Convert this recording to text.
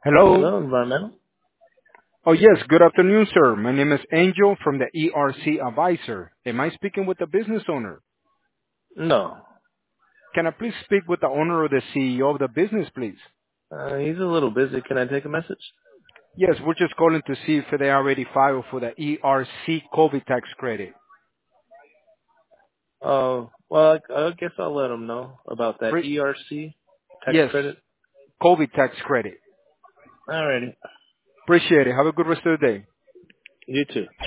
Hello. Hello, environmental? Oh, yes. Good afternoon, sir. My name is Angel from the ERC Advisor. Am I speaking with the business owner? No. Can I please speak with the owner or the CEO of the business, please? He's a little busy. Can I take a message? Yes, we're just calling to see if they already filed for the ERC COVID tax credit. Oh, well, I guess I'll let him know about that Pre- ERC tax yes, credit. COVID tax credit. Alrighty. Appreciate it. Have a good rest of the day. You too.